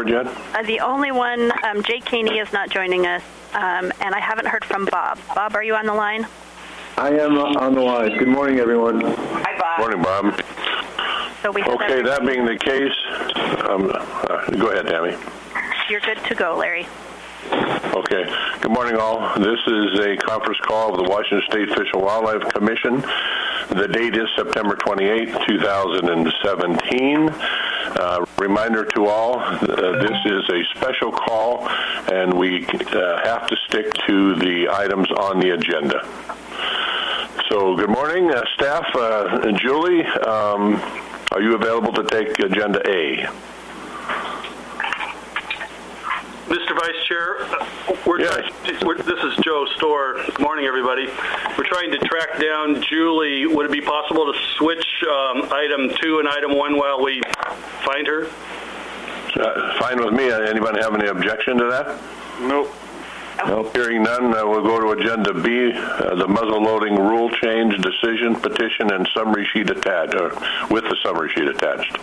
board yet? The only one, Jay Caney, is not joining us, and I haven't heard from Bob. Bob, are you on the line? I am on the line. Good morning, everyone. Hi, Bob. Morning, Bob. So we have okay, that being the case, go ahead, Tammy. You're good to go, Larry. Okay. Good morning, all. This is a conference call of the Washington State Fish and Wildlife Commission. The date is September 28, 2017. Reminder to all, this is a special call, and we have to stick to the items on the agenda. So, good morning, staff. Julie, are you available to take Agenda A? Mr. Vice Chair, this is Joe Storr. Good morning, everybody. We're trying to track down Julie. Would it be possible to switch item 2 and item 1 while we find her? Fine with me. Anybody have any objection to that? Nope. Hearing none, we'll go to Agenda B, the muzzleloading rule change decision, petition, and summary sheet attached, with the summary sheet attached.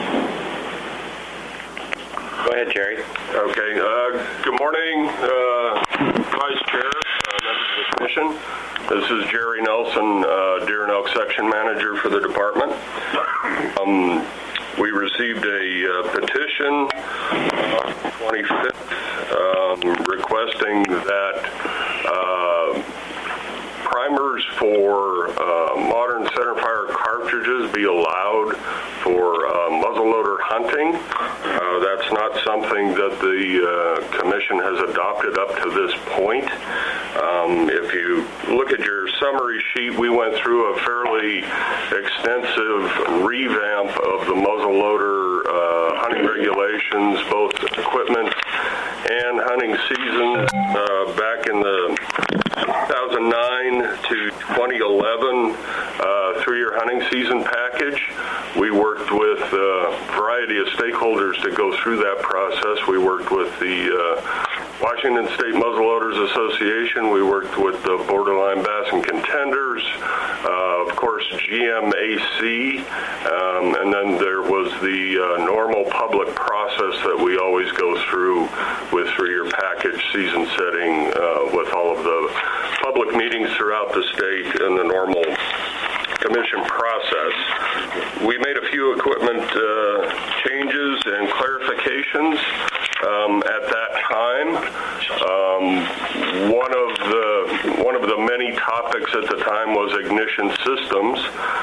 Go ahead, Jerry. Okay. Good morning, Vice Chair, members of the Commission. This is Jerry Nelson, Deer and Elk Section Manager for the department. We received a petition on the 25th requesting that primers for modern centerfire cartridges be allowed for muzzleloader hunting. That's not something that the Commission has adopted up to this point. If you look at your summary sheet, we went through a fairly extensive revamp of the muzzleloader hunting regulations, both equipment and hunting season, back in the 2009 to 2011 3-year hunting season package. We worked with a variety of stakeholders to go through that process. We worked with the Washington State Muzzleloaders Association. We worked with the Borderline Bass and Contenders, of course, GMAC, and then there was the normal public process that we always go through with 3-year package season setting, with all of the public meetings throughout the state and the normal Commission process. We made a few equipment changes and clarifications at that time. One of the many topics at the time was ignition systems.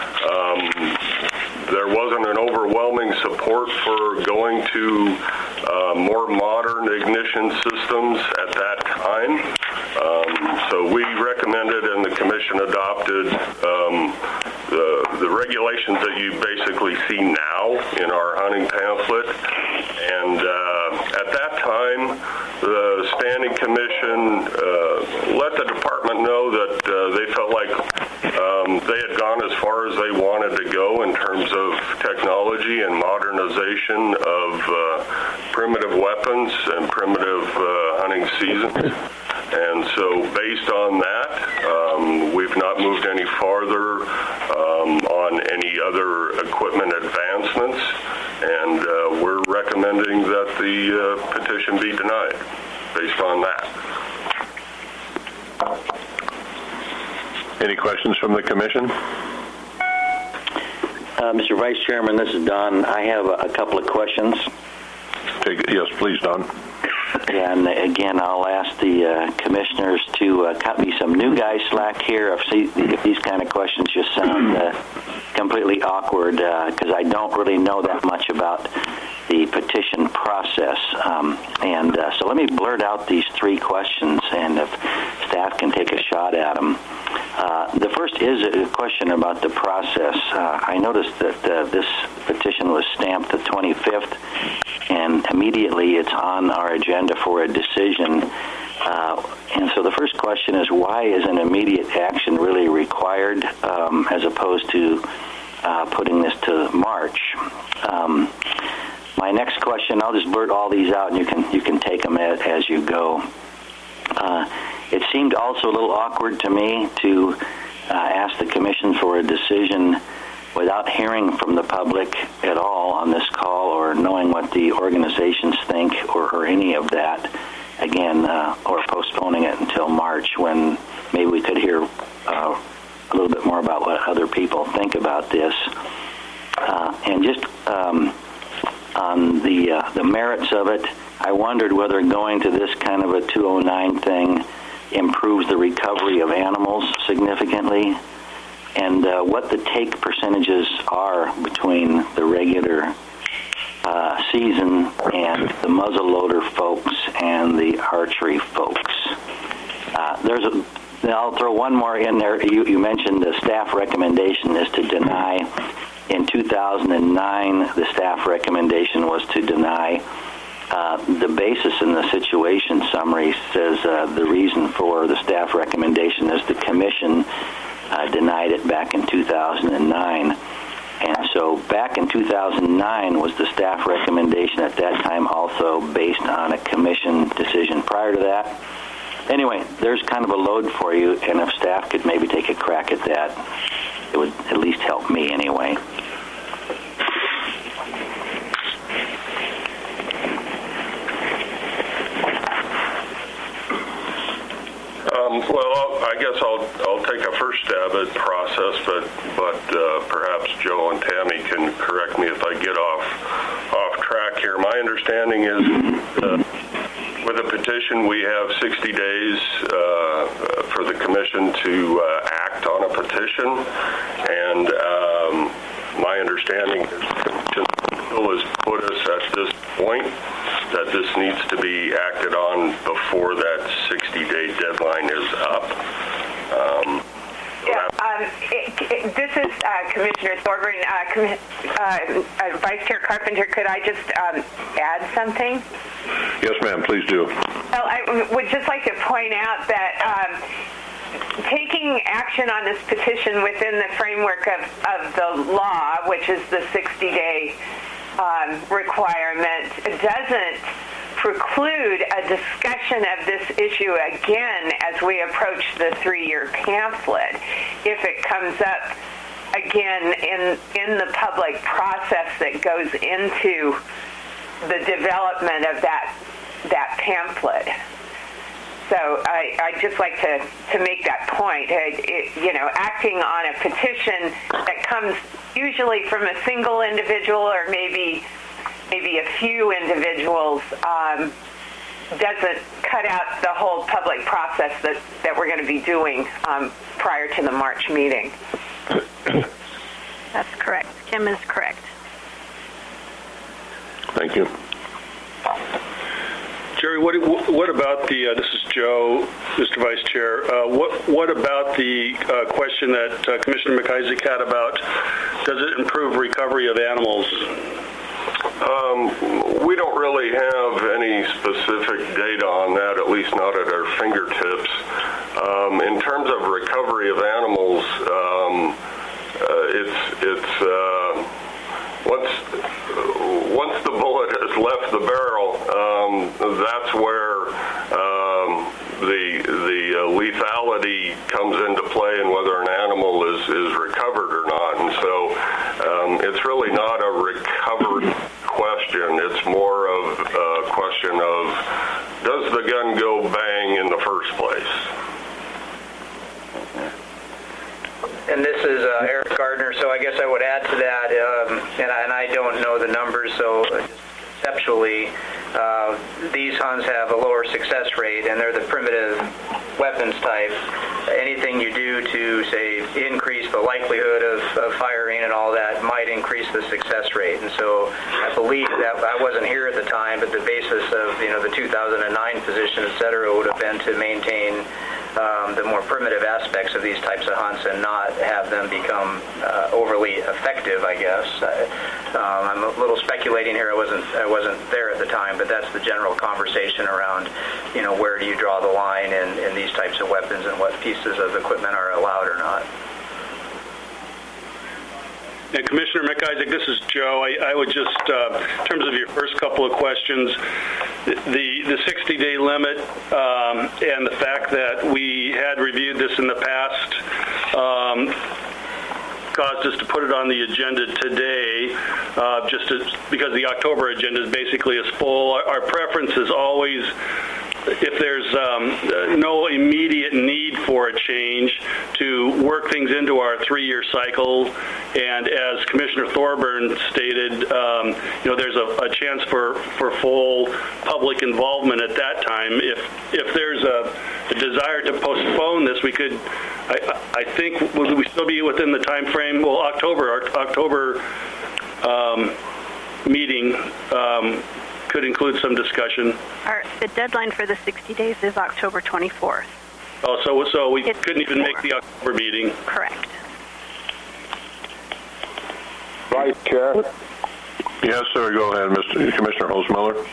There wasn't an overwhelming support for going to more modern ignition systems at that time. So we recommended, and the Commission adopted, the regulations that you basically see now in our hunting pamphlet. And at that time, the Standing Commission let the department know that they felt like they had gone as far as they wanted to go in terms of technology and modernization of primitive weapons and primitive hunting seasons. And so based on that, we've not moved any farther on any other equipment advancements, and we're recommending that the petition be denied based on that. Any questions from the Commission? Mr. Vice Chairman, this is Don. I have a couple of questions. Yes, please, Don. And again, I'll ask the commissioners to cut me some new guy slack here if these kind of questions just sound completely awkward, because I don't really know that much about the petition process. So let me blurt out these 3 questions, and if staff can take a shot at them. The first is a question about the process. I noticed that this petition was stamped the 25th, and immediately it's on our agenda for a decision. And so the first question is, why is an immediate action really required as opposed to putting this to March? My next question, I'll just blurt all these out, and you can take them as you go. It seemed also a little awkward to me to ask the Commission for a decision without hearing from the public at all on this call or knowing what the organizations think. for any of that again, or postponing it until March, when maybe we could hear a little bit more about what other people think about this. And just on the merits of it, I wondered whether going to this kind of a 209 thing improves the recovery of animals significantly, and what the take percentages are between the regular season and the muzzleloader folks and the archery folks. I'll throw one more in there. You mentioned the staff recommendation is to deny. In 2009, the staff recommendation was to deny. The basis in the situation summary says the reason for the staff recommendation is the commission denied it back in 2009. And so back in 2009 was the staff recommendation at that time also based on a commission decision prior to that. Anyway, there's kind of a load for you, and if staff could maybe take a crack at that, it would at least help me anyway. Well, I guess I'll take a first stab at process, but perhaps Joe and Tammy can correct me if I get off track here. My understanding is with a petition we have 60 days for the commission to act on a petition, and my understanding is the commission has put us at this point that this needs to be acted on before that 60-day deadline is up. This is Commissioner Thorburn. Vice Chair Carpenter, could I just add something? Yes, ma'am, please do. Well, I would just like to point out that taking action on this petition within the framework of the law, which is the 60-day requirement, doesn't preclude a discussion of this issue again as we approach the 3-year pamphlet. If it comes up again in the public process that goes into the development of that pamphlet. So I'd just like to make that point. Acting on a petition that comes usually from a single individual or maybe a few individuals doesn't cut out the whole public process that we're going to be doing prior to the March meeting. That's correct. Kim is correct. Thank you. Jerry, what about this is Joe, Mr. Vice Chair. What about the question that Commissioner McIsaac had about does it improve recovery of animals? We don't really have any specific data on that, at least not at our fingertips. In terms of recovery of animals, once the bullet has left the barrel, that's where the lethality comes into play and whether an animal is recovered or not. And so it's really not a recovery question. It's more of a question of does the gun go bang in the first place? And this is Eric Gardner, so I guess I would add to that, and I don't know the numbers, so conceptually, these hunts have a lower success rate, and they're the primitive weapons type. Anything you do to, say, increase the likelihood of firing and all that might increase the success rate. And so I believe that, I wasn't here at the time, but the basis of the 2009 position, et cetera, would have been to maintain the more primitive aspects of these types of hunts and not have them become overly effective, I guess. I'm a little speculating here. I wasn't there at the time, but that's the general conversation around, where do you draw the line in these types of weapons and what pieces of equipment are allowed or not. And Commissioner McIsaac, this is Joe. I would just, in terms of your first couple of questions, the 60-day limit and the fact that we had reviewed this in the past, caused us to put it on the agenda today, because the October agenda is basically as full. Our preference is always, if there's no immediate need for a change, to work things into our 3-year cycle. And as Commissioner Thorburn stated, there's a chance for full public involvement at that time. If there's a desire to postpone this, we could. I think would we still be within the time frame? Well, October meeting could include some discussion. The deadline for the 60 days is October 24th. Oh, so we couldn't even make the October meeting. Correct. Vice Chair. Yes, sir. Go ahead, Commissioner Holzmiller.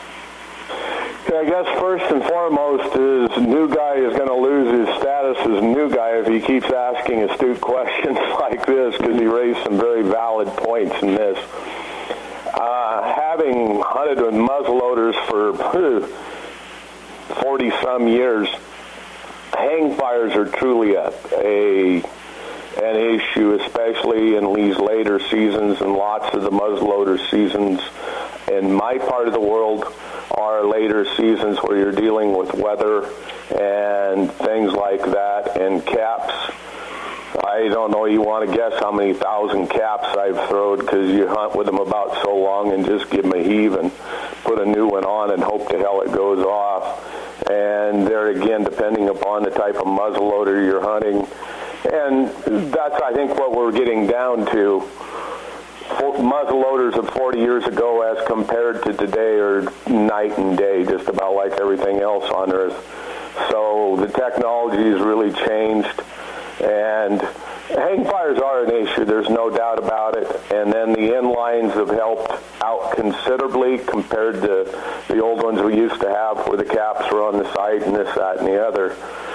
I guess first and foremost is new guy is going to lose his status as new guy if he keeps asking astute questions like this, because he raised some very valid points in this. Having hunted with muzzleloaders for 40-some years, hang fires are truly an issue, especially in these later seasons, and lots of the muzzleloader seasons in my part of the world are later seasons where you're dealing with weather and things like that, and caps. I don't know, you want to guess how many thousand caps I've thrown, because you hunt with them about so long and just give them a heave and put a new one on and hope to hell it goes off. And there again, depending upon the type of muzzleloader you're hunting. And that's, I think, what we're getting down to. Muzzleloaders of 40 years ago as compared to today are night and day, just about like everything else on Earth. So the technology has really changed, and hang fires are an issue, there's no doubt about it. And then the inlines have helped out considerably compared to the old ones we used to have where the caps were on the side and this, that, and the other.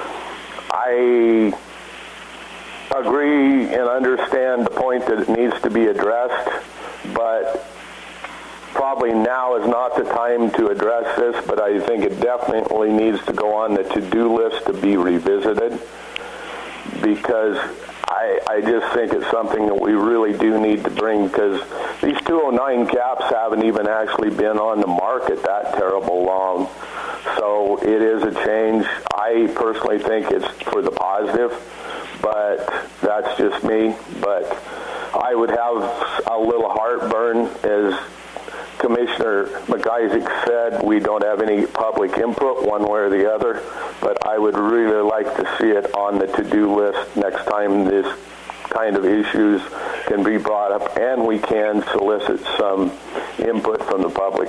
I agree and understand the point that it needs to be addressed, but probably now is not the time to address this, but I think it definitely needs to go on the to-do list to be revisited, because I just think it's something that we really do need to bring, because these 209 caps haven't even actually been on the market that terrible long. So it is a change. I personally think it's for the positive, but that's just me. But I would have a little heartburn, as Commissioner McIsaac said, we don't have any public input one way or the other, but I would really like to see it on the to-do list next time this kind of issues can be brought up, and we can solicit some input from the public.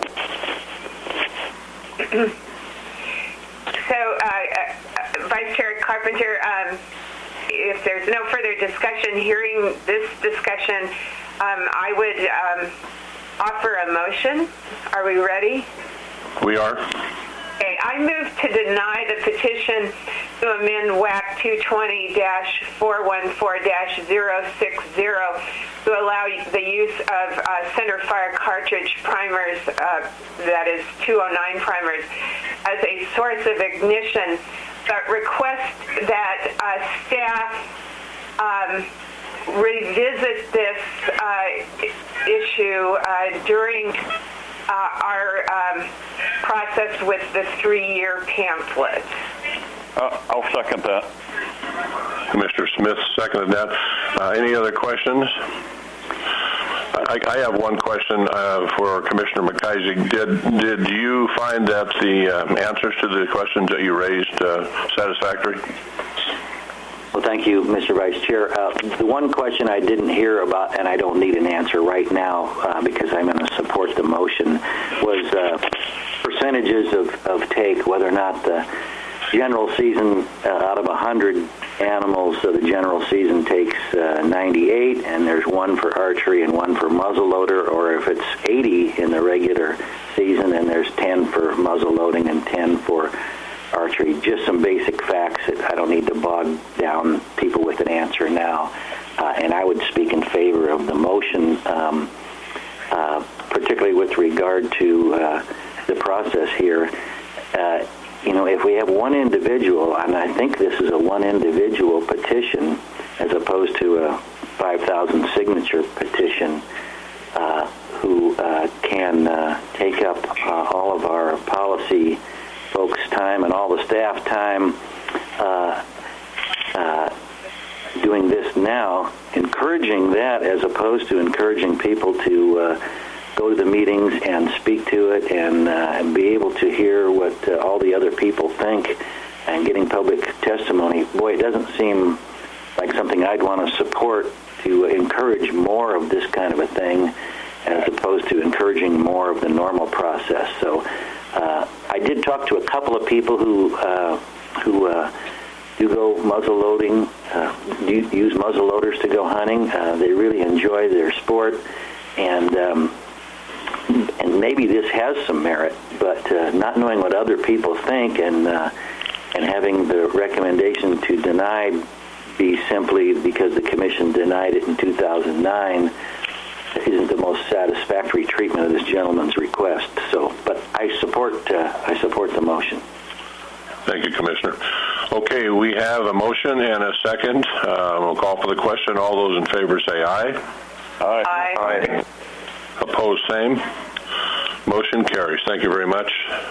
So, Vice Chair Carpenter, if there's no further discussion, hearing this discussion, I would offer a motion. Are we ready? We are. Okay, I move to deny the petition to amend WAC 220-414-060 to allow the use of centerfire cartridge primers, that is 209 primers, as a source of ignition, but request that staff revisit this issue during our process with the 3-year pamphlet. I'll second that. Commissioner Smith seconded that. Any other questions? I have one question for Commissioner McIsaac. Did you find that the answers to the questions that you raised satisfactory? Well, thank you, Mr. Vice Chair. The one question I didn't hear about, and I don't need an answer right now because I'm going to support the motion, was percentages of take, whether or not the general season out of 100 animals, so the general season takes 98, and there's one for archery and one for muzzleloader, or if it's 80 in the regular season, and there's 10 for muzzleloading and 10 for archery. Just some basic facts that I don't need to bog down people with an answer now. And I would speak in favor of the motion, particularly with regard to the process here. If we have one individual, and I think this is a one individual petition as opposed to a 5,000 signature petition, who can take up all of our policy folks' time and all the staff time doing this now, encouraging that as opposed to encouraging people to go to the meetings and speak to it and be able to hear what all the other people think and getting public testimony. Boy, it doesn't seem like something I'd want to support, to encourage more of this kind of a thing as opposed to encouraging more of the normal process. So I did talk to a couple of people who do go muzzle loading, use muzzle loaders to go hunting. They really enjoy their sport, and maybe this has some merit, but not knowing what other people think and having the recommendation to deny be simply because the commission denied it in 2009 isn't the most satisfactory treatment of this gentleman's request. So, but I support the motion. Thank you, Commissioner. Okay, we have a motion and a second. We'll call for the question. All those in favor say aye. Aye. Aye. Opposed, same. Motion carries. Thank you very much.